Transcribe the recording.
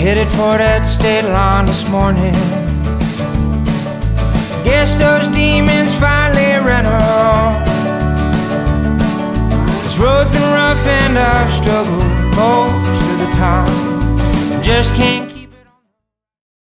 headed for that state line this morning. Guess those demons finally ran off. This road's been rough and I've struggled most of the time. Just can't keep